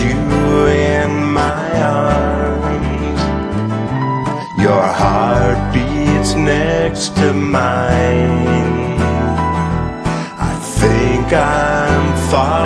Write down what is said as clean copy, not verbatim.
you in my arms. Your heart beats next to mine. I think I'm falling.